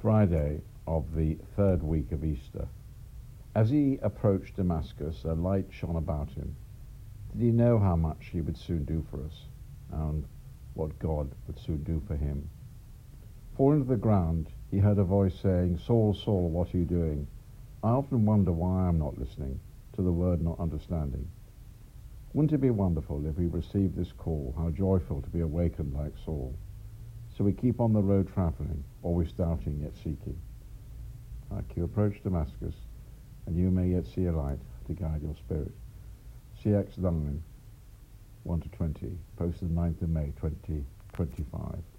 Friday of the third week of Easter. As he approached Damascus, a light shone about him. Did he know how much he would soon do for us, and what God would soon do for him? Falling to the ground, he heard a voice saying, "Saul, Saul, what are you doing?" I often wonder why I'm not listening to the word, not understanding. Wouldn't it be wonderful if we received this call? How joyful to be awakened like Saul. So we keep on the road travelling, always doubting yet seeking. Like you approach Damascus, and you may yet see a light to guide your spirit. CX9, 1-20, posted 9th of May 2025.